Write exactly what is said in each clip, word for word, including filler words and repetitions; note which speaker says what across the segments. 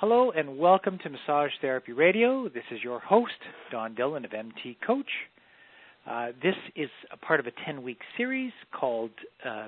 Speaker 1: Hello and welcome to Massage Therapy Radio. This is your host, Don Dillon of M T Coach. Uh, this is a part of a ten-week series called, uh,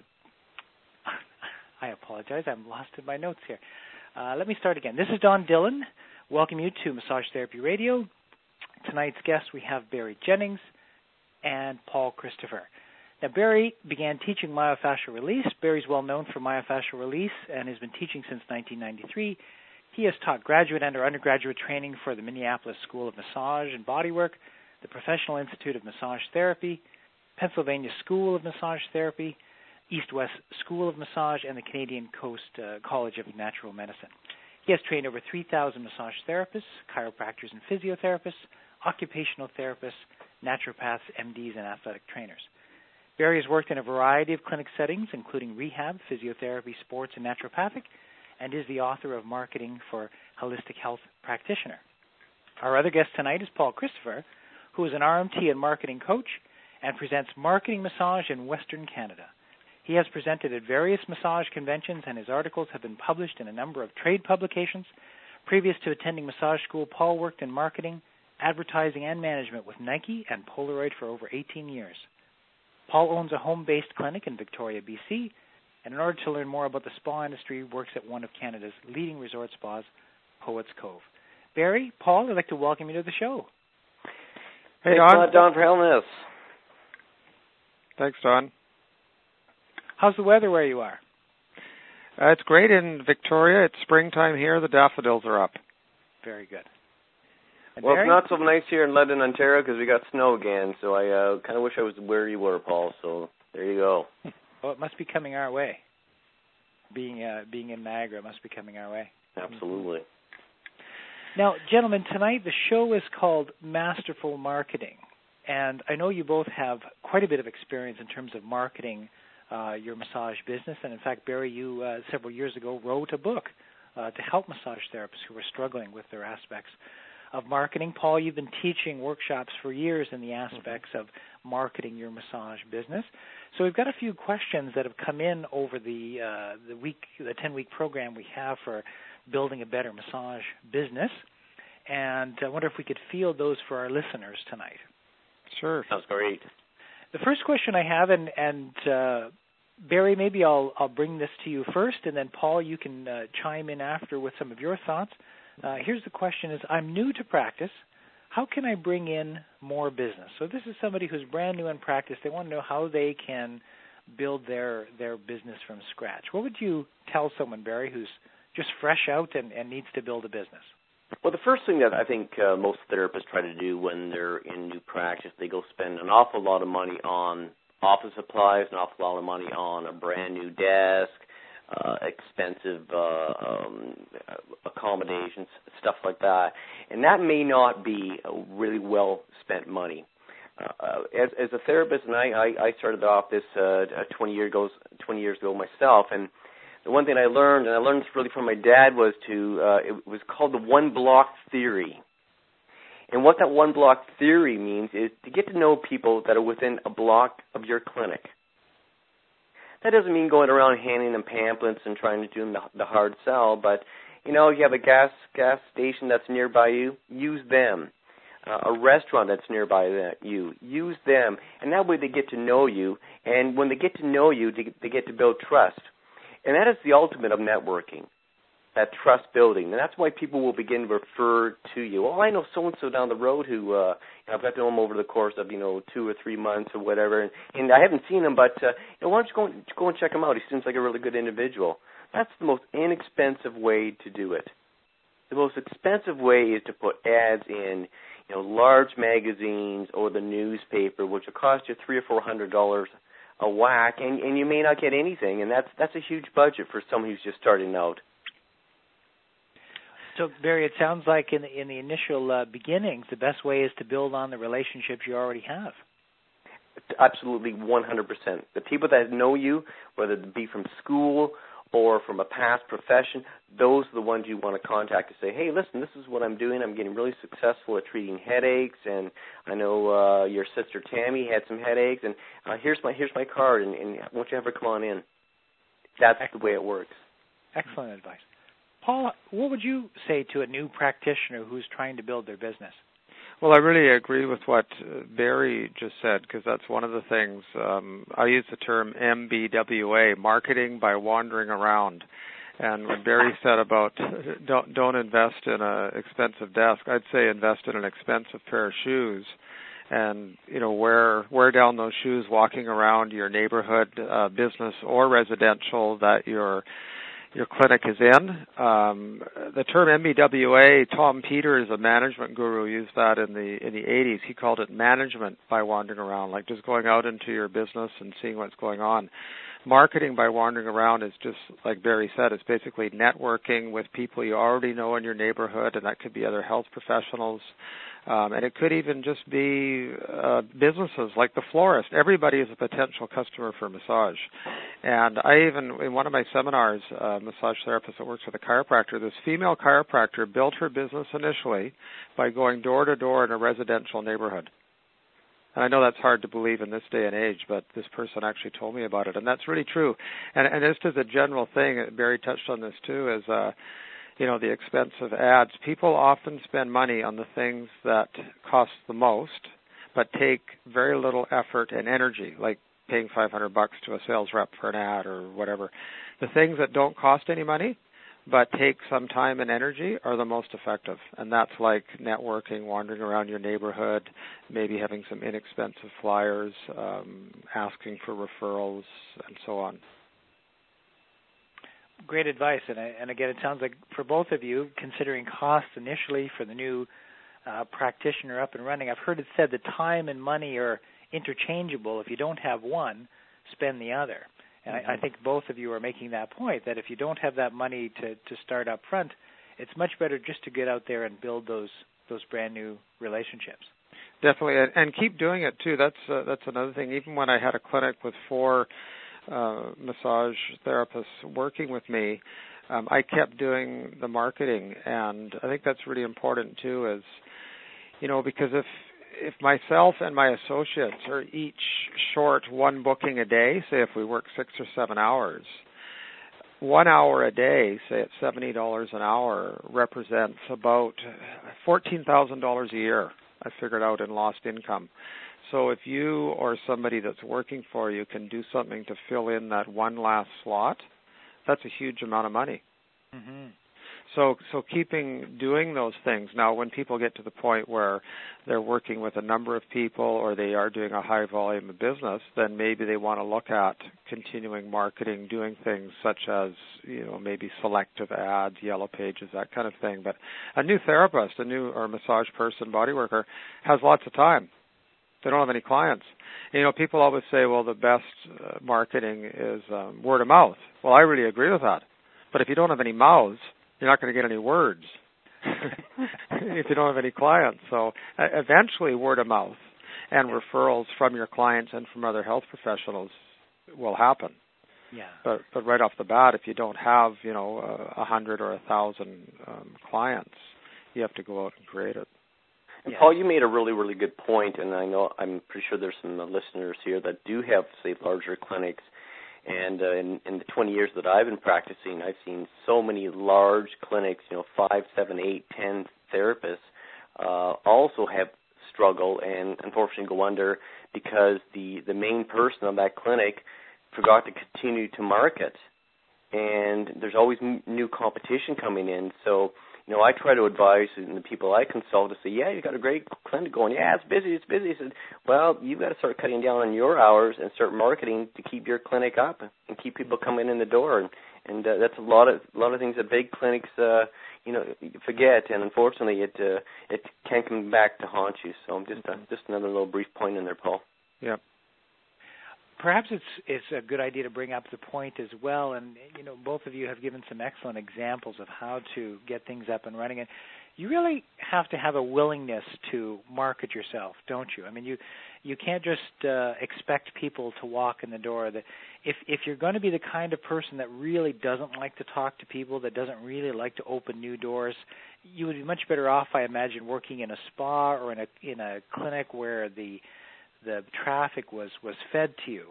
Speaker 1: I apologize, I'm lost in my notes here. Uh, let me start again. This is Don Dillon. Welcome you to Massage Therapy Radio. Tonight's guests, we have Barry Jennings and Paul Christopher. Now, Barry began teaching myofascial release. Barry's well known for myofascial release and has been teaching since nineteen ninety-three. He has taught graduate and or undergraduate training for the Minneapolis School of Massage and Bodywork, the Professional Institute of Massage Therapy, Pennsylvania School of Massage Therapy, East-West School of Massage, and the Canadian Coast uh, College of Natural Medicine. He has trained over three thousand massage therapists, chiropractors and physiotherapists, occupational therapists, naturopaths, M Ds, and athletic trainers. Barry has worked in a variety of clinic settings, including rehab, physiotherapy, sports, and naturopathic, and is the author of Marketing for Holistic Health Practitioner. Our other guest tonight is Paul Christopher, who is an R M T and marketing coach and presents marketing massage in Western Canada. He has presented at various massage conventions, and his articles have been published in a number of trade publications. Previous to attending massage school, Paul worked in marketing, advertising, and management with Nike and Polaroid for over eighteen years. Paul owns a home-based clinic in Victoria, B C, and in order to learn more about the spa industry, works at one of Canada's leading resort spas, Poets Cove. Barry, Paul, I'd like to welcome you to the show.
Speaker 2: Hey, Don. Thanks a lot, Don, for having us.
Speaker 3: Thanks, Don.
Speaker 1: How's the weather where you are?
Speaker 3: Uh, it's great in Victoria. It's springtime here. The daffodils are up.
Speaker 1: Very good. And
Speaker 2: well,
Speaker 1: Barry?
Speaker 2: It's not so nice here in London, Ontario, because we got snow again, so I uh, kind of wish I was where you were, Paul, so there you go.
Speaker 1: Well, it must be coming our way. Being uh, being in Niagara, it must be coming our way.
Speaker 2: Absolutely.
Speaker 1: Now, gentlemen, tonight the show is called Masterful Marketing, and I know you both have quite a bit of experience in terms of marketing uh, your massage business, and in fact, Barry, you uh, several years ago wrote a book uh, to help massage therapists who were struggling with their aspects of marketing. Paul, you've been teaching workshops for years in the aspects of marketing your massage business. So we've got a few questions that have come in over the uh, the week, the ten-week program we have for building a better massage business, and I wonder if we could field those for our listeners tonight.
Speaker 3: Sure.
Speaker 2: Sounds great.
Speaker 1: The first question I have, and, and uh, Barry, maybe I'll I'll bring this to you first, and then Paul, you can uh, chime in after with some of your thoughts. Uh, here's the question: Is I'm new to practice. How can I bring in more business? So this is somebody who's brand new in practice. They want to know how they can build their their business from scratch. What would you tell someone, Barry, who's just fresh out and, and needs to build a business?
Speaker 2: Well, the first thing that I think uh, most therapists try to do when they're in new practice, they go spend an awful lot of money on office supplies, an awful lot of money on a brand new desk, Uh, expensive uh, um, accommodations, stuff like that, and that may not be a really well spent money. Uh, as, as a therapist, and I, I, I started off this uh, twenty years ago, twenty years ago myself, and the one thing I learned, and I learned this really from my dad, was to uh, it was called the one block theory. And what that one block theory means is to get to know people that are within a block of your clinic. That doesn't mean going around handing them pamphlets and trying to do them the, the hard sell, but, you know, you have a gas gas station that's nearby you, use them. Uh, a restaurant that's nearby you, use them. And that way they get to know you, and when they get to know you, they, they get to build trust. And that is the ultimate of networking, that trust building. And that's why people will begin to refer to you. Oh, I know so-and-so down the road who, uh, I've got to know him over the course of, you know, two or three months or whatever. And, and I haven't seen him, but, uh, you know, why don't you go and, go and check him out? He seems like a really good individual. That's the most inexpensive way to do it. The most expensive way is to put ads in, you know, large magazines or the newspaper, which will cost you three or four hundred dollars a whack, and, and you may not get anything. And that's that's a huge budget for someone who's just starting out.
Speaker 1: So, Barry, it sounds like in the, in the initial uh, beginnings, the best way is to build on the relationships you already have.
Speaker 2: Absolutely, one hundred percent. The people that know you, whether it be from school or from a past profession, those are the ones you want to contact to say, hey, listen, this is what I'm doing. I'm getting really successful at treating headaches, and I know uh, your sister Tammy had some headaches, and uh, here's my here's my card, and, and why don't you have her come on in? That's Excellent. The way it works.
Speaker 1: Excellent advice. Paul, what would you say to a new practitioner who's trying to build their business?
Speaker 3: Well, I really agree with what Barry just said, because that's one of the things. Um, I use the term M B W A, marketing by wandering around. And when Barry said about don't don't invest in an expensive desk, I'd say invest in an expensive pair of shoes, and you know wear wear down those shoes walking around your neighborhood, uh, business or residential that your your clinic is in. Um, the term M B W A, Tom Peters, a management guru, used that in the in the eighties. He called it management by wandering around, like just going out into your business and seeing what's going on. Marketing by wandering around is just, like Barry said, it's basically networking with people you already know in your neighborhood, and that could be other health professionals. Um, and it could even just be uh, businesses like the florist. Everybody is a potential customer for massage. And I even, in one of my seminars, a massage therapist that works with a chiropractor, this female chiropractor built her business initially by going door to door in a residential neighborhood. And I know that's hard to believe in this day and age, but this person actually told me about it, and that's really true. And, and just as a general thing, Barry touched on this too, is uh, you know the expensive ads. People often spend money on the things that cost the most, but take very little effort and energy, like paying five hundred bucks to a sales rep for an ad or whatever. The things that don't cost any money, but take some time and energy, are the most effective. And that's like networking, wandering around your neighborhood, maybe having some inexpensive flyers, um, asking for referrals, and so on.
Speaker 1: Great advice. And, I, and again, it sounds like for both of you, considering costs initially for the new uh, practitioner up and running, I've heard it said that time and money are interchangeable. If you don't have one, spend the other. And I, I think both of you are making that point, that if you don't have that money to, to start up front, it's much better just to get out there and build those those brand new relationships.
Speaker 3: Definitely, and, and keep doing it too. That's uh, that's another thing. Even when I had a clinic with four uh, massage therapists working with me, um, I kept doing the marketing, and I think that's really important too. Is you know because if if myself and my associates are each short one booking a day, say if we work six or seven hours, one hour a day, say at seventy dollars an hour, represents about fourteen thousand dollars a year, I figured out, in lost income. So if you or somebody that's working for you can do something to fill in that one last slot, that's a huge amount of money.
Speaker 1: Mm-hmm.
Speaker 3: So so keeping doing those things. Now, when people get to the point where they're working with a number of people or they are doing a high volume of business, then maybe they want to look at continuing marketing, doing things such as, you know, maybe selective ads, yellow pages, that kind of thing. But a new therapist, a new or massage person, body worker, has lots of time. They don't have any clients. And, you know, people always say, well, the best uh, marketing is um, word of mouth. Well, I really agree with that. But if you don't have any mouths, you're not going to get any words if you don't have any clients. So uh, eventually word of mouth and yeah. referrals from your clients and from other health professionals will happen.
Speaker 1: Yeah.
Speaker 3: But but right off the bat, if you don't have, you know, a uh, hundred or a thousand um, clients, you have to go out and create it.
Speaker 2: And
Speaker 1: yeah.
Speaker 2: Paul, you made a really, really good point, and I know I'm pretty sure there's some listeners here that do have, say, larger clinics. And uh, in, in the twenty years that I've been practicing, I've seen so many large clinics, you know, five, seven, eight, ten therapists uh, also have struggle and unfortunately go under because the, the main person of that clinic forgot to continue to market. And there's always m- new competition coming in. So, you know, I try to advise the people I consult to say, yeah, you've got a great clinic going. Yeah, it's busy, it's busy. I said, well, you've got to start cutting down on your hours and start marketing to keep your clinic up and keep people coming in the door. And, and uh, that's a lot of a lot of things that big clinics, uh, you know, forget. And unfortunately, it uh, it can come back to haunt you. So just uh, just another little brief point in there, Paul.
Speaker 3: Yeah.
Speaker 1: Perhaps it's it's a good idea to bring up the point as well, and you know both of you have given some excellent examples of how to get things up and running. And you really have to have a willingness to market yourself, don't you? I mean, you you can't just uh, expect people to walk in the door. That if if you're going to be the kind of person that really doesn't like to talk to people, that doesn't really like to open new doors, you would be much better off, I imagine, working in a spa or in a in a clinic where the the traffic was, was fed to you.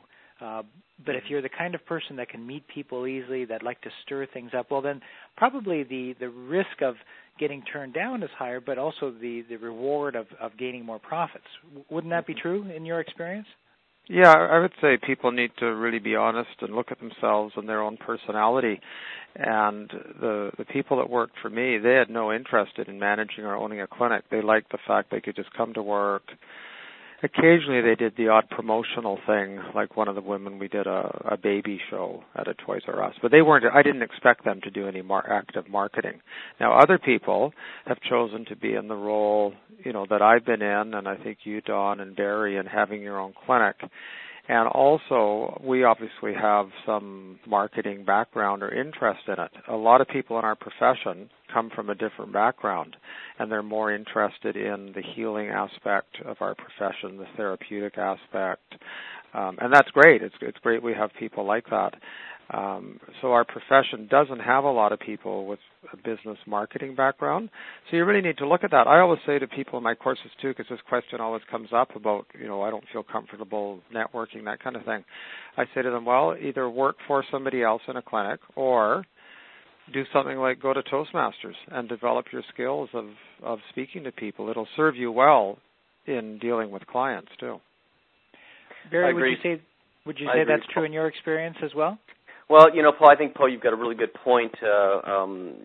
Speaker 1: Uh, but if you're the kind of person that can meet people easily, that like to stir things up, well, then probably the, the risk of getting turned down is higher, but also the, the reward of, of gaining more profits. Wouldn't that be true in your experience?
Speaker 3: Yeah, I would say people need to really be honest and look at themselves and their own personality. And the the people that worked for me, they had no interest in managing or owning a clinic. They liked the fact they could just come to work. Occasionally they did the odd promotional thing, like one of the women, we did a, a baby show at a Toys R Us. But they weren't, I didn't expect them to do any mar- active marketing. Now other people have chosen to be in the role, you know, that I've been in, and I think you, Don, and Barry, and having your own clinic. And also, we obviously have some marketing background or interest in it. A lot of people in our profession come from a different background, and they're more interested in the healing aspect of our profession, the therapeutic aspect. Um, and that's great. It's, it's great we have people like that. Um, so our profession doesn't have a lot of people with a business marketing background. So you really need to look at that. I always say to people in my courses too, because this question always comes up about, you know, I don't feel comfortable networking, that kind of thing. I say to them, well, either work for somebody else in a clinic or do something like go to Toastmasters and develop your skills of, of speaking to people. It'll serve you well in dealing with clients too.
Speaker 1: Barry, would you say would you say that's true in your experience as well?
Speaker 2: Well, you know, Paul, I think, Paul, you've got a really good point. Uh, um,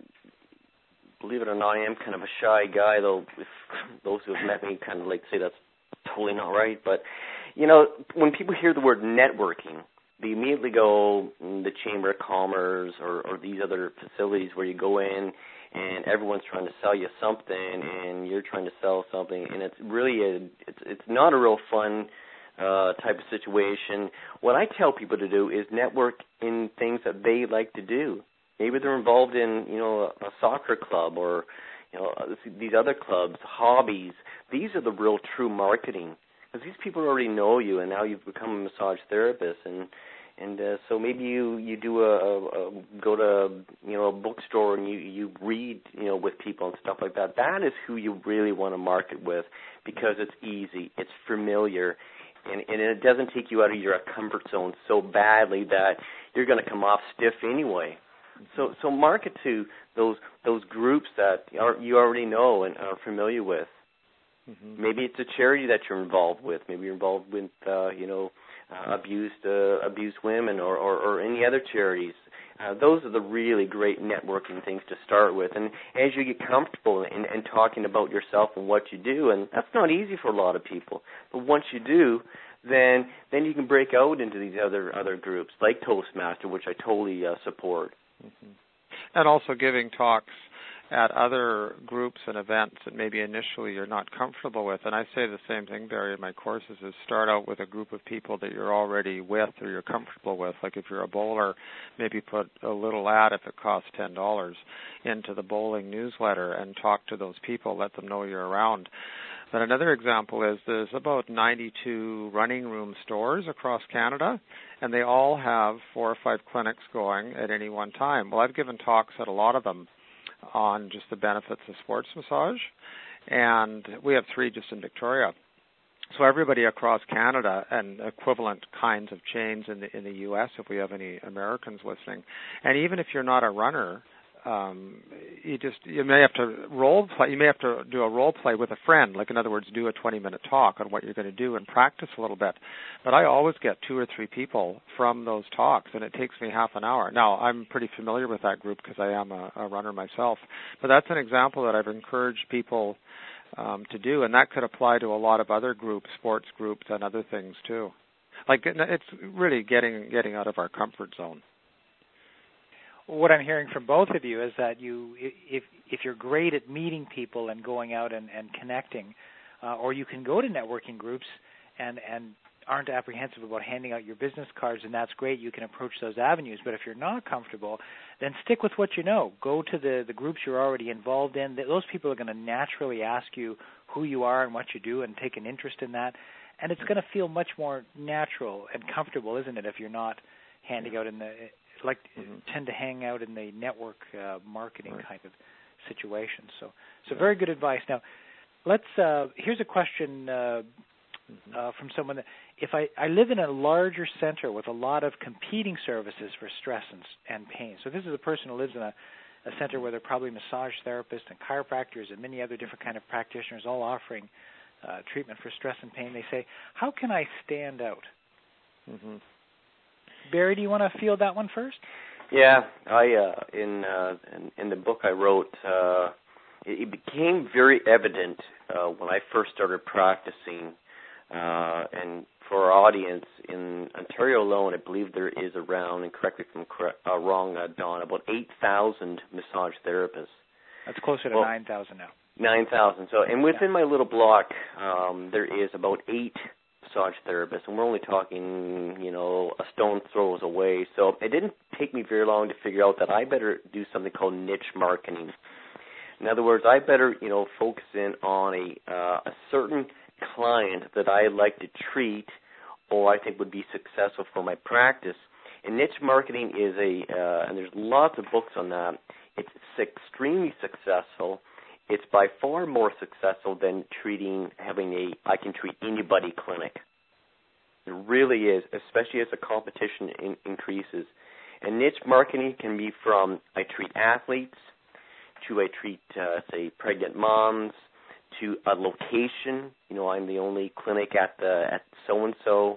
Speaker 2: believe it or not, I am kind of a shy guy, though if those who have met me kind of like say that's totally not right. But, you know, when people hear the word networking, they immediately go the Chamber of Commerce or, or these other facilities where you go in and everyone's trying to sell you something and you're trying to sell something, and it's really a, it's it's not a real fun Uh, type of situation. What I tell people to do is network in things that they like to do. Maybe they're involved in, you know, a, a soccer club or, you know, these other clubs, hobbies. These are the real true marketing, because these people already know you, and now you've become a massage therapist, and and uh, so maybe you you do a, a, a go to you know a bookstore and you you read you know with people and stuff like that. That is who you really want to market with, because it's easy, it's familiar. And, and it doesn't take you out of your comfort zone so badly that you're going to come off stiff anyway. So, so market to those those groups that are, you already know and are familiar with. Mm-hmm. Maybe it's a charity that you're involved with. Maybe you're involved with, uh, you know, uh, abused uh, abused women or, or, or any other charities. Uh, those are the really great networking things to start with. And as you get comfortable in, in talking about yourself and what you do, and that's not easy for a lot of people, but once you do, then then you can break out into these other other groups like Toastmaster, which I totally uh, support.
Speaker 3: Mm-hmm. And also giving talks at other groups and events that maybe initially you're not comfortable with. And I say the same thing, Barry, in my courses, is start out with a group of people that you're already with or you're comfortable with. Like if you're a bowler, maybe put a little ad, if it costs ten dollars, into the bowling newsletter and talk to those people, let them know you're around. But another example is there's about ninety-two running room stores across Canada, and they all have four or five clinics going at any one time. Well, I've given talks at a lot of them on just the benefits of sports massage, and we have three just in Victoria. So everybody across Canada and equivalent kinds of chains in the in the U S, if we have any Americans listening, and even if you're not a runner, um, you just you may have to role play. You may have to do a role play with a friend, like in other words, do a twenty-minute talk on what you're going to do and practice a little bit. But I always get two or three people from those talks, and it takes me half an hour. Now, I'm pretty familiar with that group because I am a, a runner myself. But that's an example that I've encouraged people um, to do, and that could apply to a lot of other groups, sports groups, and other things too. Like it's really getting getting out of our comfort zone.
Speaker 1: What I'm hearing from both of you is that you, if if you're great at meeting people and going out and, and connecting, uh, or you can go to networking groups and, and aren't apprehensive about handing out your business cards, and that's great. You can approach those avenues. But if you're not comfortable, then stick with what you know. Go to the, the groups you're already involved in. Those people are going to naturally ask you who you are and what you do and take an interest in that. And it's going to feel much more natural and comfortable, isn't it, if you're not handing out in the – like mm-hmm. tend to hang out in the network uh, marketing right. kind of situation. So, so yeah. very good advice. Now, let's. Uh, here's a question uh, mm-hmm. uh, from someone that if I, I live in a larger center with a lot of competing services for stress and, and pain. So this is a person who lives in a, a center where there are probably massage therapists and chiropractors and many other different kind of practitioners all offering uh, treatment for stress and pain. They say, how can I stand out?
Speaker 3: Mm-hmm.
Speaker 1: Barry, do you want to field that one first?
Speaker 2: Yeah, I uh, in, uh, in in the book I wrote, uh, it, it became very evident uh, when I first started practicing, uh, and for our audience in Ontario alone, I believe there is around, and correct me if I'm correct, uh, wrong, uh, Don, about eight thousand massage therapists.
Speaker 1: That's closer to
Speaker 2: well,
Speaker 1: nine thousand now.
Speaker 2: Nine thousand. So, and within
Speaker 1: yeah.
Speaker 2: my little block, um, there is about eight massage therapists, and we're only talking, you know, a stone's throws away. So it didn't take me very long to figure out that I better do something called niche marketing. In other words, I better, you know, focus in on a uh, a certain client that I like to treat or I think would be successful for my practice. And niche marketing is a, uh, and there's lots of books on that. It's extremely successful. It's by far more successful than treating, having a I can treat anybody clinic. It really is, especially as the competition in, increases. And niche marketing can be from I treat athletes to I treat, uh, say, pregnant moms to a location. You know, I'm the only clinic at the at so-and-so.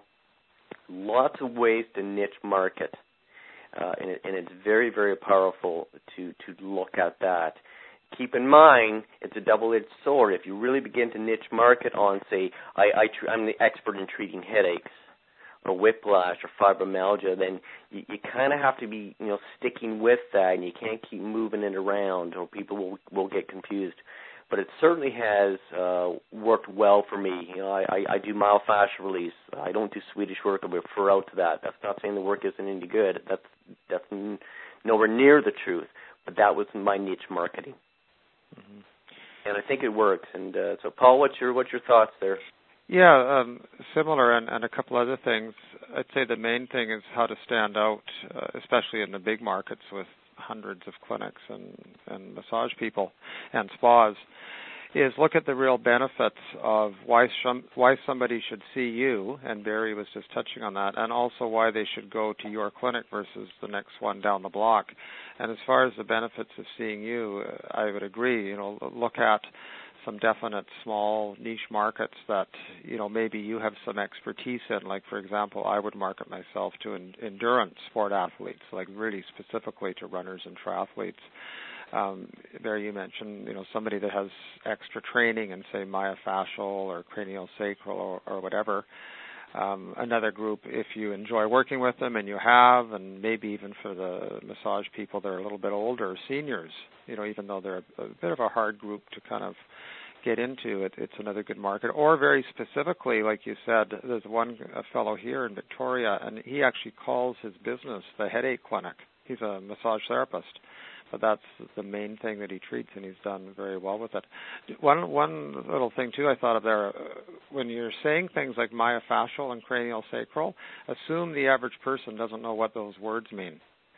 Speaker 2: Lots of ways to niche market. Uh, and, it, and it's very, very powerful to, to look at that. Keep in mind, it's a double-edged sword. If you really begin to niche market on, say, I, I tr- I'm the expert in treating headaches or whiplash or fibromyalgia, then you, you kind of have to be, you know, sticking with that, and you can't keep moving it around, or people will will get confused. But it certainly has uh, worked well for me. You know, I, I, I do myofascial release. I don't do Swedish work. I refer out to that. That's not saying the work isn't any good. That's that's n- nowhere near the truth. But that was my niche marketing. Mm-hmm. And I think it works. And uh, so, Paul, what's your what's your thoughts there?
Speaker 3: Yeah, um, similar, and, and a couple other things. I'd say the main thing is how to stand out, uh, especially in the big markets with hundreds of clinics and, and massage people and spas, is look at the real benefits of why some, why somebody should see you, and Barry was just touching on that, and also why they should go to your clinic versus the next one down the block. And as far as the benefits of seeing you, I would agree. You know, look at some definite small niche markets that, you know, maybe you have some expertise in. Like, for example, I would market myself to en- endurance sport athletes, like really specifically to runners and triathletes. Um, there you mentioned, you know, somebody that has extra training in, say, myofascial or craniosacral or, or whatever. Um, another group, if you enjoy working with them, and you have, and maybe even for the massage people that are a little bit older, seniors, you know, even though they're a, a bit of a hard group to kind of get into, it, it's another good market. Or very specifically, like you said, there's one a fellow here in Victoria, and he actually calls his business the Headache Clinic. He's a massage therapist. But that's the main thing that he treats, and he's done very well with it. One one little thing, too, I thought of there, uh, when you're saying things like myofascial and craniosacral, assume the average person doesn't know what those words mean,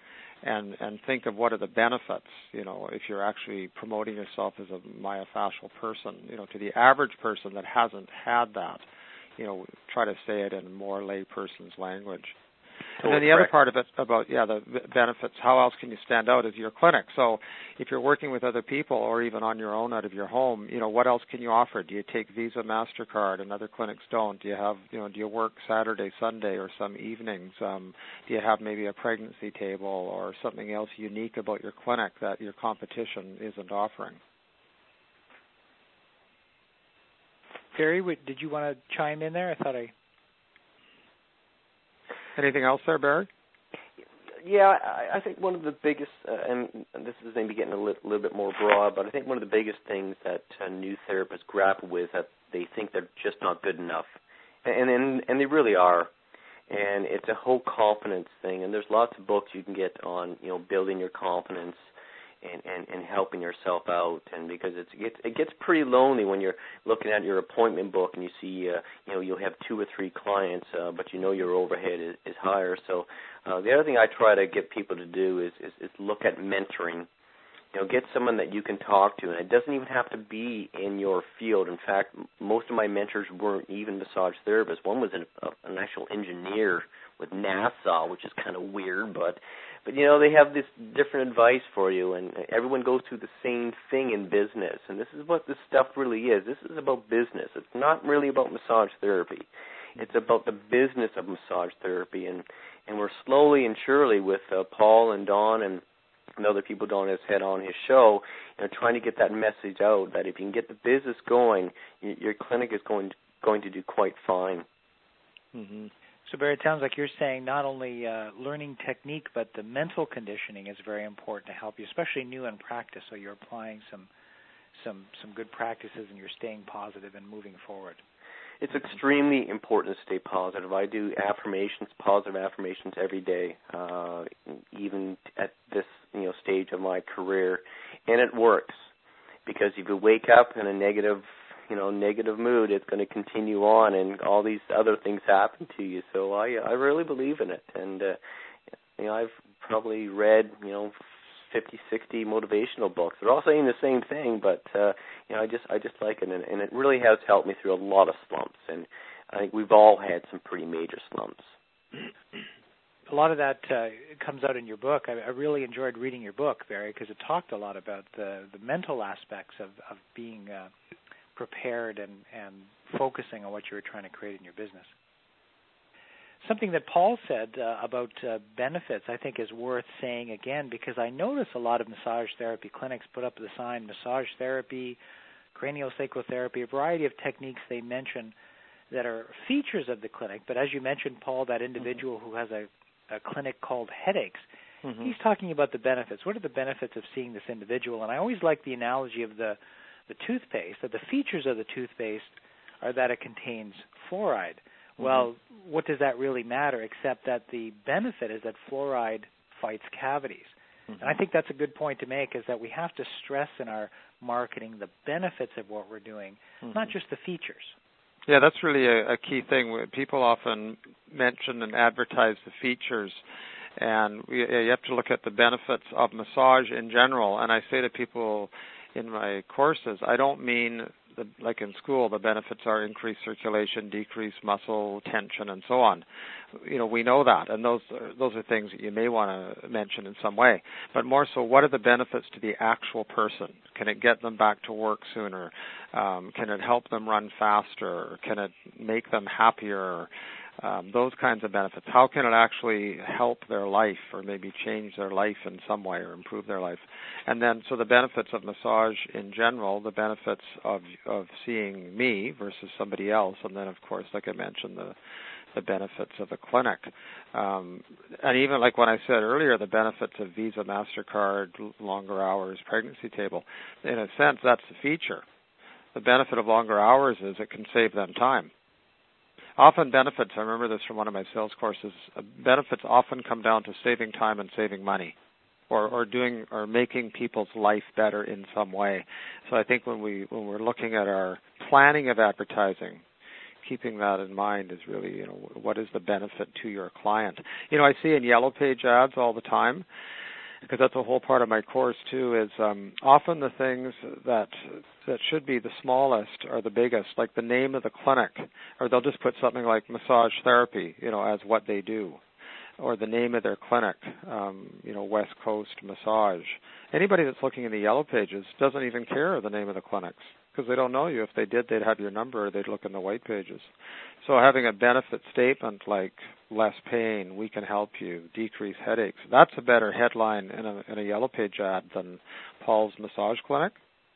Speaker 3: and and think of what are the benefits, you know, if you're actually promoting yourself as a myofascial person. You know, to the average person that hasn't had that, you know, try to say it in more layperson's language. And then the other part of it about, yeah, the benefits, how else can you stand out is your clinic. So if you're working with other people or even on your own out of your home, you know, what else can you offer? Do you take Visa, MasterCard, and other clinics don't? Do you have, you know, do you work Saturday, Sunday, or some evenings? Um, do you have maybe a pregnancy table or something else unique about your clinic that your competition isn't offering?
Speaker 1: Barry, did you want to chime in there? I thought I...
Speaker 3: Anything else there, Barry?
Speaker 2: Yeah, I, I think one of the biggest, uh, and this is maybe getting a li- little bit more broad, but I think one of the biggest things that uh, new therapists grapple with, that they think they're just not good enough, and and and they really are, and it's a whole confidence thing. And there's lots of books you can get on, you know, building your confidence and, and, and helping yourself out. And because it's, it gets it gets pretty lonely when you're looking at your appointment book and you see, uh, you know, you'll have two or three clients, uh, but you know your overhead is, is higher. So uh, the other thing I try to get people to do is, is, is look at mentoring. You know, get someone that you can talk to, and it doesn't even have to be in your field. In fact, most of my mentors weren't even massage therapists. One was an, uh, an actual engineer with NASA, which is kind of weird, but, but you know, they have this different advice for you, and everyone goes through the same thing in business, and this is what this stuff really is. This is about business. It's not really about massage therapy. It's about the business of massage therapy, and, and we're slowly and surely with uh, Paul and Don and and other people Don has had on his show, you know, trying to get that message out that if you can get the business going, y- your clinic is going to, going to do quite fine.
Speaker 1: Mm-hmm. So, Barry, it sounds like you're saying not only uh, learning technique, but the mental conditioning is very important to help you, especially new in practice. So you're applying some some some good practices, and you're staying positive and moving forward.
Speaker 2: It's extremely important to stay positive. I do affirmations, positive affirmations every day, uh, even at this you know stage of my career, and it works because if you wake up in a negative, you know, negative mood, it's going to continue on, and all these other things happen to you. So I, I really believe in it, and uh, you know, I've probably read, you know, fifty, sixty motivational books. They're all saying the same thing, but uh, you know, I just I just like it, and, and it really has helped me through a lot of slumps. And I think we've all had some pretty major slumps.
Speaker 1: A lot of that uh, comes out in your book. I, I really enjoyed reading your book, Barry, because it talked a lot about the, the mental aspects of, of being uh, prepared and, and focusing on what you were trying to create in your business. Something that Paul said uh, about uh, benefits, I think, is worth saying again, because I notice a lot of massage therapy clinics put up the sign massage therapy, craniosacral therapy, a variety of techniques they mention that are features of the clinic. But as you mentioned, Paul, that individual mm-hmm. who has a, a clinic called Headaches, mm-hmm. he's talking about the benefits. What are the benefits of seeing this individual? And I always like the analogy of the, the toothpaste, that the features of the toothpaste are that it contains fluoride. Well, what does that really matter except that the benefit is that fluoride fights cavities? Mm-hmm. And I think that's a good point to make, is that we have to stress in our marketing the benefits of what we're doing, mm-hmm. not just the features.
Speaker 3: Yeah, that's really a, a key thing. People often mention and advertise the features, and we, you have to look at the benefits of massage in general. And I say to people in my courses, I don't mean The, like in school, the benefits are increased circulation, decreased muscle tension, and so on. You know, we know that, and those are, those are things that you may want to mention in some way. But more so, what are the benefits to the actual person? Can it get them back to work sooner? Um, can it help them run faster? Can it make them happier? Um, those kinds of benefits. How can it actually help their life, or maybe change their life in some way, or improve their life? And then, so the benefits of massage in general, the benefits of of seeing me versus somebody else, and then, of course, like I mentioned, the the benefits of a clinic. Um, and even like when I said earlier, the benefits of Visa, MasterCard, longer hours, pregnancy table. In a sense, that's the feature. The benefit of longer hours is it can save them time. Often benefits, I remember this from one of my sales courses, uh, benefits often come down to saving time and saving money, or, or doing or making people's life better in some way. So I think when we when we're looking at our planning of advertising, keeping that in mind is really, you know, what is the benefit to your client? You know, I see in Yellow Page ads all the time, because that's a whole part of my course too, is um, often the things that that should be the smallest are the biggest, like the name of the clinic, or they'll just put something like massage therapy, you know, as what they do, or the name of their clinic, um, you know, West Coast Massage. Anybody that's looking in the Yellow Pages doesn't even care the name of the clinics, because they don't know you. If they did, they'd have your number, or they'd look in the white pages. So having a benefit statement like less pain, we can help you, decrease headaches, that's a better headline in a, in a Yellow Page ad than Paul's Massage Clinic.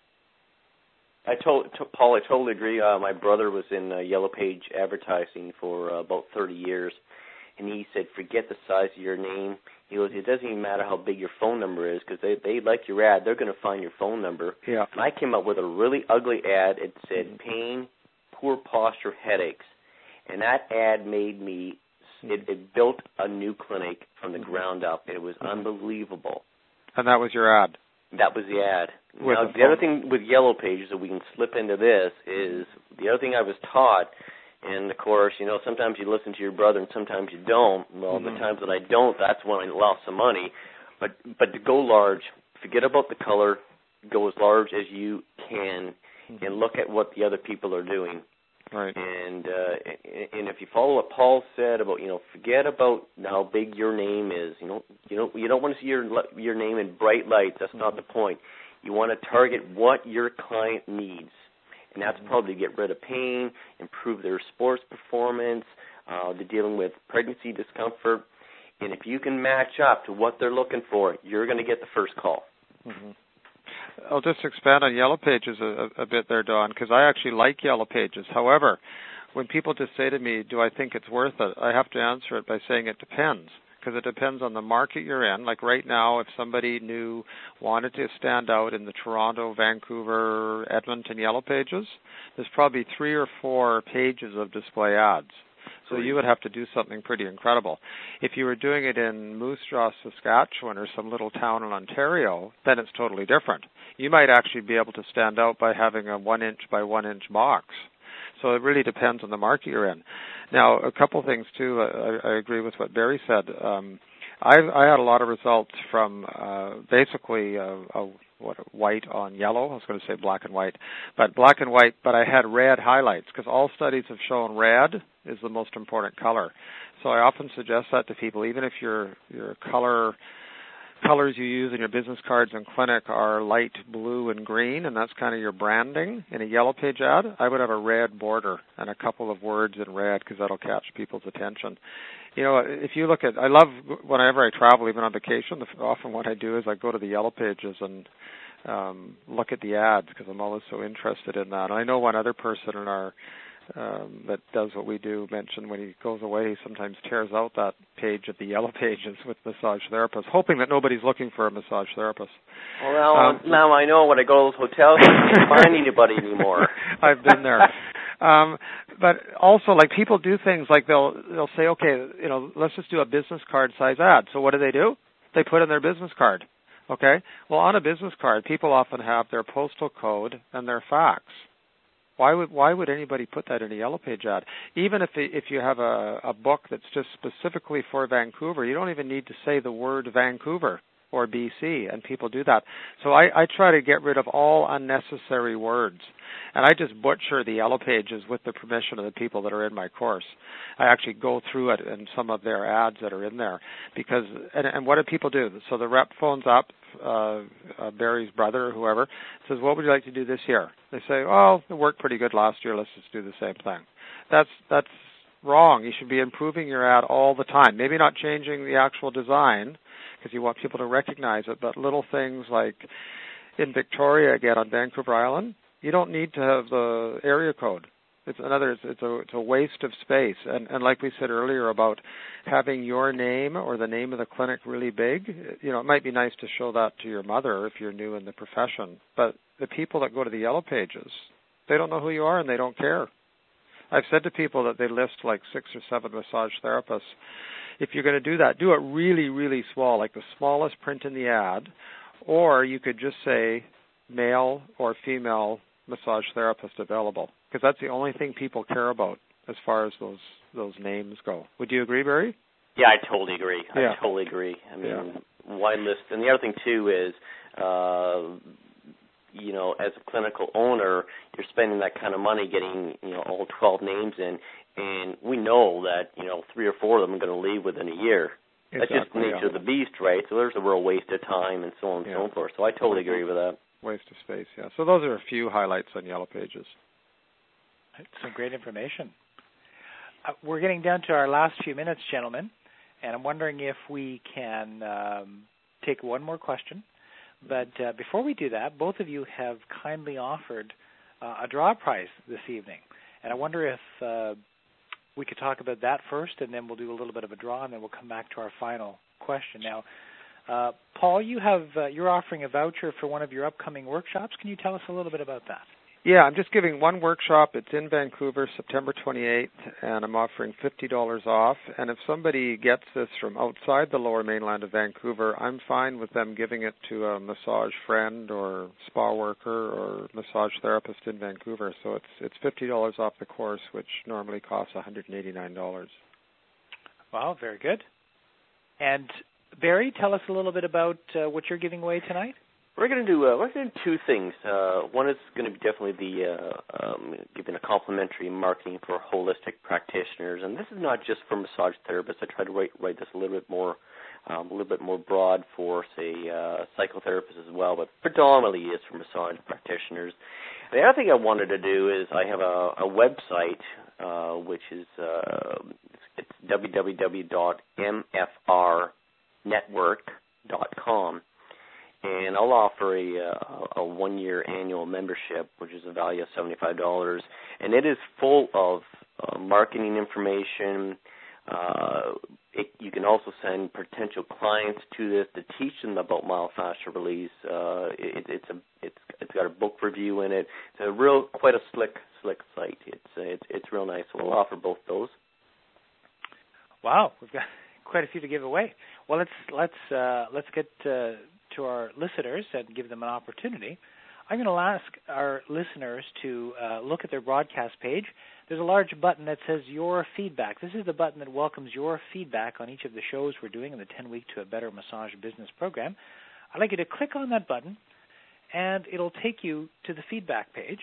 Speaker 2: I told to, Paul, I totally agree. Uh, my brother was in uh, Yellow Page advertising for uh, about thirty years, and he said, forget the size of your name. He goes, it doesn't even matter how big your phone number is, because they, they like your ad. They're going to find your phone number.
Speaker 3: Yeah.
Speaker 2: And I came up with a really ugly ad. It said, pain, poor posture, headaches. And that ad made me, it, it built a new clinic from the ground up. It was unbelievable.
Speaker 3: And that was your ad?
Speaker 2: That was the ad.
Speaker 3: With
Speaker 2: now, the, the other thing with Yellow Pages that we can slip into this is the other thing I was taught, and, of course, you know, sometimes you listen to your brother and sometimes you don't. Well, mm-hmm. the times that I don't, that's when I lost some money. But but to go large, forget about the color, go as large as you can, mm-hmm. and look at what the other people are doing.
Speaker 3: Right.
Speaker 2: And uh, and if you follow what Paul said about, you know, forget about how big your name is. You know, you know, you don't want to see your your name in bright lights. That's mm-hmm. not the point. You want to target what your client needs, and that's mm-hmm. probably to get rid of pain, improve their sports performance. Uh, they're dealing with pregnancy discomfort, and if you can match up to what they're looking for, you're going to get the first call.
Speaker 3: Mm-hmm. I'll just expand on Yellow Pages a, a bit there, Don, because I actually like Yellow Pages. However, when people just say to me, do I think it's worth it, I have to answer it by saying it depends, because it depends on the market you're in. Like right now, if somebody new wanted to stand out in the Toronto, Vancouver, Edmonton Yellow Pages, there's probably three or four pages of display ads. So you would have to do something pretty incredible. If you were doing it in Moose Jaw, Saskatchewan, or some little town in Ontario, then it's totally different. You might actually be able to stand out by having a one-inch by one-inch box. So it really depends on the market you're in. Now, a couple things, too. I, I agree with what Barry said. Um, I, I had a lot of results from uh, basically a, a what white on yellow. I was going to say black and white, but black and white. But I had red highlights because all studies have shown red is the most important color. So I often suggest that to people, even if your your color colors you use in your business cards and clinic are light blue and green, and that's kind of your branding in a Yellow Page ad, I would have a red border and a couple of words in red because that'll catch people's attention. You know, if you look at, I love whenever I travel, even on vacation, often what I do is I go to the Yellow Pages and um, look at the ads because I'm always so interested in that. And I know one other person in our um, that does what we do mentioned when he goes away, he sometimes tears out that page of the Yellow Pages with massage therapists, hoping that nobody's looking for a massage therapist.
Speaker 2: Well, now, um, now I know when I go to those hotels, I can't find anybody anymore.
Speaker 3: I've been there. Um, but also, like, people do things like they'll they'll say, okay, you know, let's just do a business card size ad. So what do they do? They put in their business card. Okay? Well, on a business card, people often have their postal code and their fax. Why would why would anybody put that in a Yellow Page ad? Even if if you have a, a book that's just specifically for Vancouver, you don't even need to say the word Vancouver or B C, and people do that. So I, I try to get rid of all unnecessary words, and I just butcher the Yellow Pages with the permission of the people that are in my course. I actually go through it and some of their ads that are in there because, and, and what do people do? So the rep phones up, uh, uh, Barry's brother or whoever, says, what would you like to do this year? They say, oh, it worked pretty good last year, let's just do the same thing. That's, that's wrong. You should be improving your ad all the time. Maybe not changing the actual design, because you want people to recognize it, but little things like in Victoria, again, on Vancouver Island, you don't need to have the area code. It's another, it's, it's a it's a waste of space. And, and like we said earlier about having your name or the name of the clinic really big, you know, it might be nice to show that to your mother if you're new in the profession. But the people that go to the Yellow Pages, they don't know who you are and they don't care. I've said to people that they list like six or seven massage therapists. If you're going to do that, do it really, really small, like the smallest print in the ad, or you could just say male or female massage therapist available, because that's the only thing people care about as far as those those names go. Would you agree, Barry?
Speaker 2: Yeah, I totally agree.
Speaker 3: Yeah.
Speaker 2: I totally agree. I mean,
Speaker 3: yeah.
Speaker 2: why list? And the other thing, too, is, uh, you know, as a clinical owner, you're spending that kind of money getting, you know, all twelve names in, and we know that, you know, three or four of them are going to leave within a year.
Speaker 3: Exactly,
Speaker 2: That's just the nature
Speaker 3: yeah.
Speaker 2: of the beast, right? So there's a real waste of time and so on and
Speaker 3: yeah.
Speaker 2: so forth. So I totally agree with that.
Speaker 3: Waste of space, yeah. So those are a few highlights on Yellow Pages.
Speaker 1: Some great information. Uh, we're getting down to our last few minutes, gentlemen, and I'm wondering if we can um, take one more question. But uh, before we do that, both of you have kindly offered uh, a draw prize this evening. And I wonder if uh, we could talk about that first, and then we'll do a little bit of a draw, and then we'll come back to our final question. Now, uh, Paul, you have uh, you're offering a voucher for one of your upcoming workshops. Can you tell us a little bit about that?
Speaker 3: Yeah, I'm just giving one workshop. It's in Vancouver, September twenty-eighth, and I'm offering fifty dollars off. And if somebody gets this from outside the lower mainland of Vancouver, I'm fine with them giving it to a massage friend or spa worker or massage therapist in Vancouver. So it's it's fifty dollars off the course, which normally costs one hundred eighty-nine dollars.
Speaker 1: Wow, very good. And Barry, tell us a little bit about uh, what you're giving away tonight.
Speaker 2: We're going to do uh, we're going to do two things. Uh, one is going to be definitely the uh, um, giving a complimentary marketing for holistic practitioners, and this is not just for massage therapists. I try to write write this a little bit more um, a little bit more broad for say uh, psychotherapists as well, but predominantly is for massage practitioners. The other thing I wanted to do is I have a, a website uh, which is uh, it's w w w dot m f r network dot com. And I'll offer a, a one-year annual membership, which is a value of seventy-five dollars. And it is full of uh, marketing information. Uh, it, you can also send potential clients to this to teach them about myofascial release. Uh, it, it's a it's it's got a book review in it. It's a real quite a slick slick site. It's uh, it's it's real nice. So we'll offer both those.
Speaker 1: Wow, we've got quite a few to give away. Well, let's let's uh, let's get uh, to our listeners and give them an opportunity. I'm going to ask our listeners to uh, look at their broadcast page. There's a large button that says Your Feedback. This is the button that welcomes your feedback on each of the shows we're doing in the ten-week to a Better Massage Business program. I'd like you to click on that button, and it'll take you to the feedback page.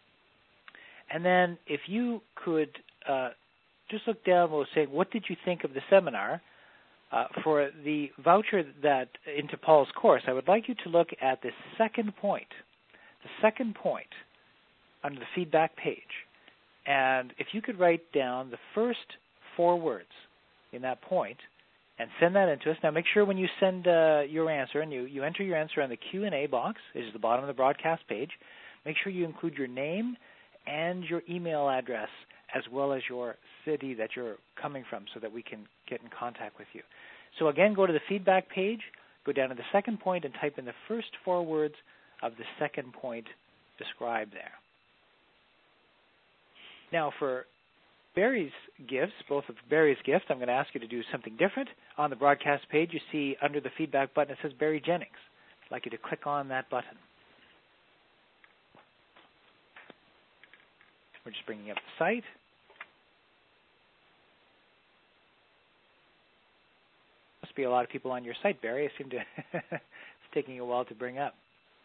Speaker 1: And then if you could uh, just look down, we'll say, what did you think of the seminar? Uh, for the voucher that into Paul's course, I would like you to look at the second point, the second point under the feedback page. And if you could write down the first four words in that point and send that in to us. Now, make sure when you send uh, your answer, and you, you enter your answer on the Q and A box, which is the bottom of the broadcast page, make sure you include your name and your email address as well as your city that you're coming from so that we can get in contact with you. So again, go to the feedback page, go down to the second point, and type in the first four words of the second point described there. Now for Barry's gifts, both of Barry's gifts, I'm going to ask you to do something different. On the broadcast page, you see under the feedback button, it says Barry Jennings. I'd like you to click on that button. We're just bringing up the site. Must be a lot of people on your site, Barry. I seem to it's taking a while to bring up.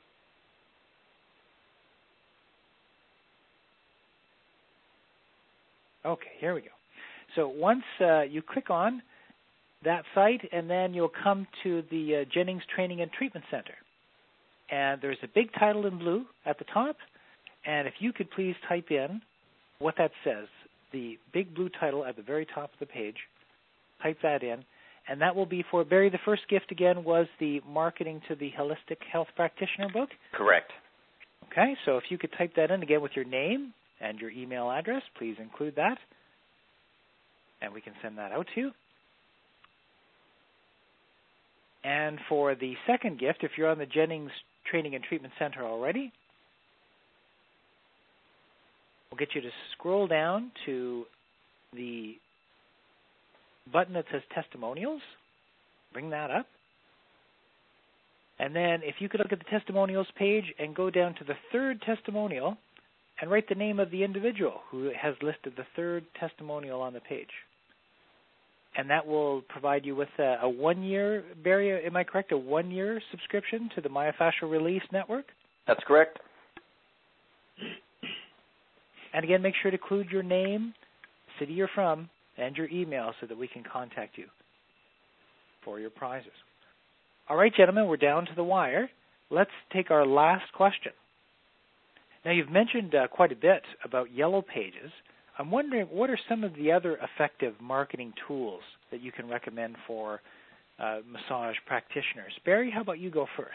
Speaker 1: Okay, here we go. So once uh, you click on that site, and then you'll come to the uh, Jennings Training and Treatment Center. And there's a big title in blue at the top. And if you could please type in what that says, the big blue title at the very top of the page, type that in. And that will be for Barry. The first gift, again, was the Marketing to the Holistic Health Practitioner book.
Speaker 2: Correct.
Speaker 1: Okay, so if you could type that in again with your name and your email address, please include that. And we can send that out to you. And for the second gift, if you're on the Jennings Training and Treatment Center already, we'll get you to scroll down to the button that says Testimonials. Bring that up. And then if you could look at the Testimonials page and go down to the third testimonial and write the name of the individual who has listed the third testimonial on the page. And that will provide you with a, a one-year, Barry, am I correct, a one-year subscription to the Myofascial Release Network?
Speaker 2: That's correct.
Speaker 1: And again, make sure to include your name, city you're from, and your email so that we can contact you for your prizes. All right, gentlemen, we're down to the wire. Let's take our last question. Now, you've mentioned uh, quite a bit about Yellow Pages. I'm wondering, what are some of the other effective marketing tools that you can recommend for uh, massage practitioners? Barry, how about you go first?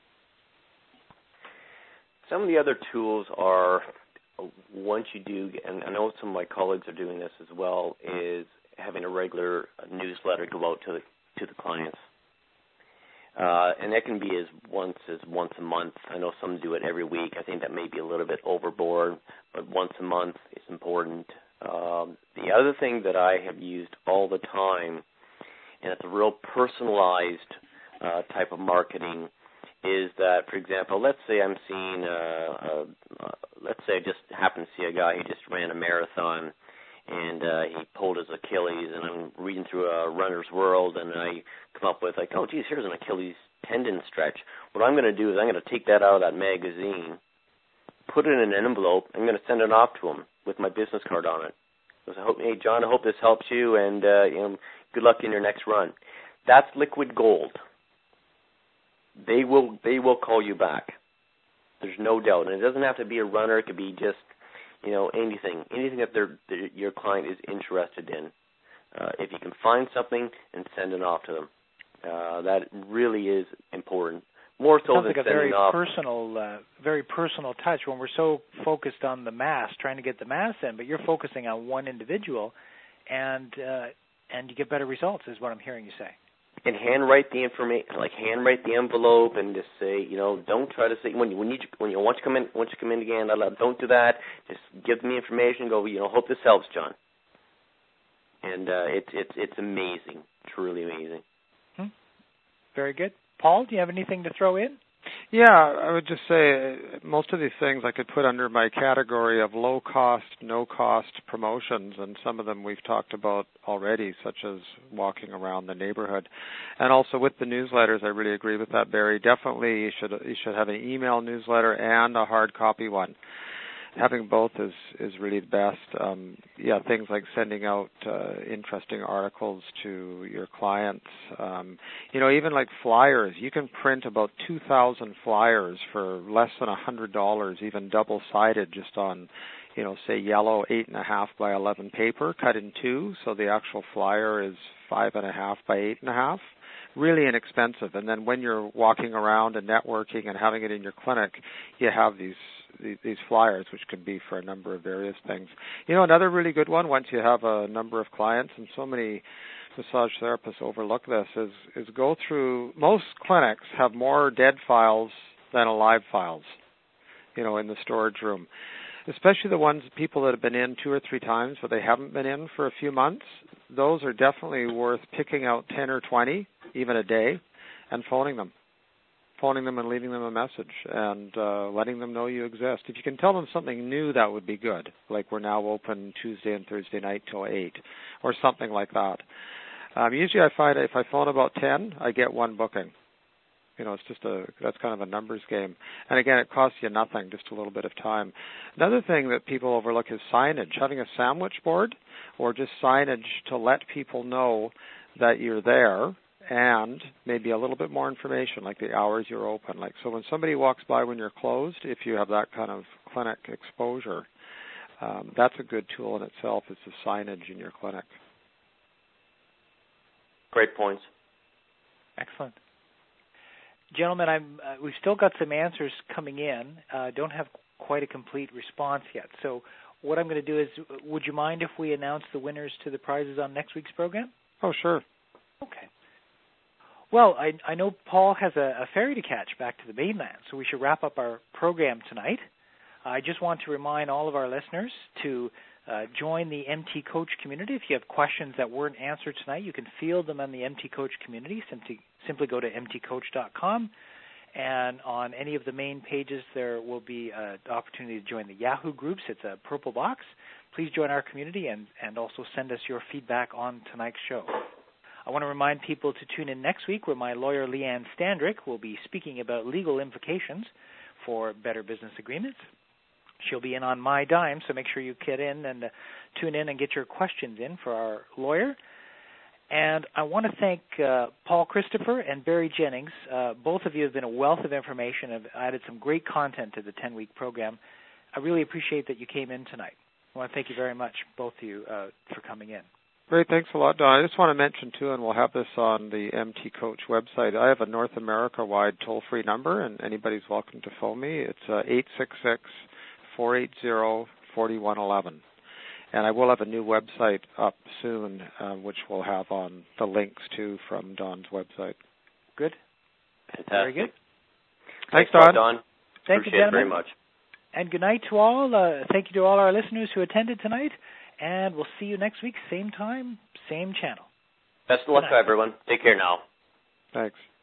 Speaker 2: Some of the other tools are, once you do, and I know some of my colleagues are doing this as well, is having a regular newsletter go out to the, to the clients. Uh, and that can be as once as once a month. I know some do it every week. I think that may be a little bit overboard, but once a month is important. Um, the other thing that I have used all the time, and it's a real personalized uh, type of marketing, is that, for example, let's say I'm seeing, uh, uh, uh, let's say I just happen to see a guy who just ran a marathon, and uh, he pulled his Achilles, and I'm reading through a Runner's World, and I come up with like, oh, geez, here's an Achilles tendon stretch. What I'm going to do is I'm going to take that out of that magazine, put it in an envelope. I'm going to send it off to him with my business card on it. So I hope, hey John, I hope this helps you, and uh, you know, good luck in your next run. That's liquid gold. They will they will call you back. There's no doubt, and it doesn't have to be a runner. It could be just, you know, anything, anything that they're, that your client is interested in. Uh, if you can find something and send it off to them, uh, that really is important. More so
Speaker 1: Sounds
Speaker 2: than
Speaker 1: like a
Speaker 2: sending
Speaker 1: very
Speaker 2: off.
Speaker 1: personal, uh, very personal touch when we're so focused on the mass, trying to get the mass in, but you're focusing on one individual, and uh, and you get better results, is what I'm hearing you say.
Speaker 2: And handwrite the information, like handwrite the envelope, and just say, you know, don't try to say when you when you when you once you come in once you come in again, don't do that. Just give them the information. Go, you know, hope this helps, John. And uh, it's it's it's amazing, truly amazing.
Speaker 1: Hmm. Very good. Paul, do you have anything to throw in?
Speaker 3: Yeah, I would just say most of these things I could put under my category of low-cost, no-cost promotions, and some of them we've talked about already, such as walking around the neighborhood. And also with the newsletters, I really agree with that, Barry. Definitely you should you should have an email newsletter and a hard copy one. Having both is, is really the best. Um, yeah, things like sending out uh, interesting articles to your clients. Um, you know, even like flyers. You can print about two thousand flyers for less than one hundred dollars, even double-sided, just on, you know, say yellow eight and a half by eleven paper, cut in two, so the actual flyer is five and a half by eight and a half. Really inexpensive. And then when you're walking around and networking and having it in your clinic, you have these these flyers, which can be for a number of various things. You know, another really good one, once you have a number of clients, and so many massage therapists overlook this, is, is go through, most clinics have more dead files than alive files, you know, in the storage room. Especially the ones, people that have been in two or three times, but they haven't been in for a few months. Those are definitely worth picking out ten or twenty, even a day, and phoning them. Phoning them and leaving them a message and uh, letting them know you exist. If you can tell them something new, that would be good. Like we're now open Tuesday and Thursday night till eight, or something like that. Um, usually I find if I phone about ten, I get one booking. You know, it's just a, that's kind of a numbers game. And again, it costs you nothing, just a little bit of time. Another thing that people overlook is signage. Having a sandwich board or just signage to let people know that you're there, and maybe a little bit more information, like the hours you're open. Like, so when somebody walks by when you're closed, if you have that kind of clinic exposure, um, that's a good tool in itself, is the signage in your clinic.
Speaker 2: Great points.
Speaker 1: Excellent. Gentlemen, I'm, uh, we've still got some answers coming in. Uh, don't have quite a complete response yet. So what I'm going to do is, would you mind if we announce the winners to the prizes on next week's program?
Speaker 3: Oh, sure.
Speaker 1: Okay. Well, I, I know Paul has a, a ferry to catch back to the mainland, so we should wrap up our program tonight. I just want to remind all of our listeners to uh, join the M T Coach community. If you have questions that weren't answered tonight, you can field them on the M T Coach community. Simply, simply go to m t coach dot com, and on any of the main pages there will be an opportunity to join the Yahoo groups. It's a purple box. Please join our community and, and also send us your feedback on tonight's show. I want to remind people to tune in next week where my lawyer, Leanne Standrick, will be speaking about legal implications for Better Business Agreements. She'll be in on my dime, so make sure you get in and uh, tune in and get your questions in for our lawyer. And I want to thank uh, Paul Christopher and Barry Jennings. Uh, both of you have been a wealth of information, have added some great content to the ten-week program. I really appreciate that you came in tonight. I want to thank you very much, both of you, uh, for coming in.
Speaker 3: Great, thanks a lot, Don. I just want to mention, too, and we'll have this on the M T Coach website, I have a North America-wide toll-free number, and anybody's welcome to phone me. It's uh, eight six six, four eight zero, four one one one. And I will have a new website up soon, uh, which will have on the links, too, from Don's website.
Speaker 1: Good.
Speaker 2: Fantastic.
Speaker 1: Very good.
Speaker 3: Thanks, Don.
Speaker 2: Don.
Speaker 1: Thank
Speaker 2: Appreciate
Speaker 1: you, gentlemen.
Speaker 2: it very much.
Speaker 1: And good night to all. Uh, thank you to all our listeners who attended tonight. And we'll see you next week, same time, same channel.
Speaker 2: Best of luck to everyone. Take care now.
Speaker 3: Thanks.